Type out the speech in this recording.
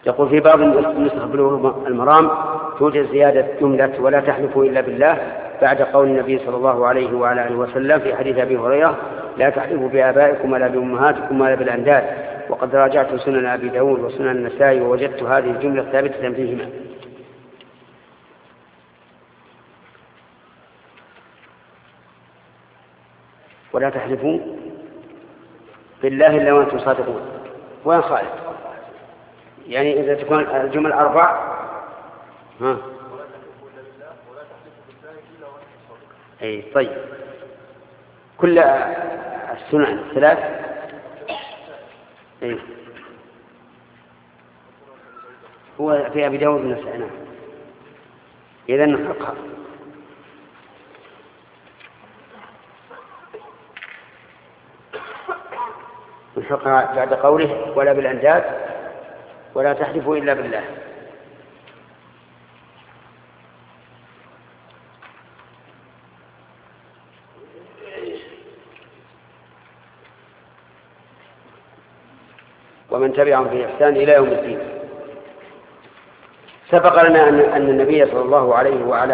يقول في باب نسخ بلوغ المرام توجد زيادة جملة ولا تحلفوا إلا بالله بعد قول النبي صلى الله عليه وعلى آله وسلم في حديث أبي هريرة لا تحلفوا بآبائكم ولا بأمهاتكم ولا بالأنداد. وقد راجعت سنن أبي داود وسنن النسائي ووجدت هذه الجملة ثابتة فيهما. ولا تحلفوا بالله إلا وأنتم صادقون. وين خالد؟ يعني إذا تكون الجمل أربع أي طيب. كل السنن الثلاث أي هو في أبي داود والنسائي. نعم. إذن نحقها. نحقها بعد قوله ولا بالأنداد ولا تحلفوا إلا بالله. ومن تبعهم بإحسان إلى يوم الدين. سبق لنا أن النبي صلى الله عليه وعلى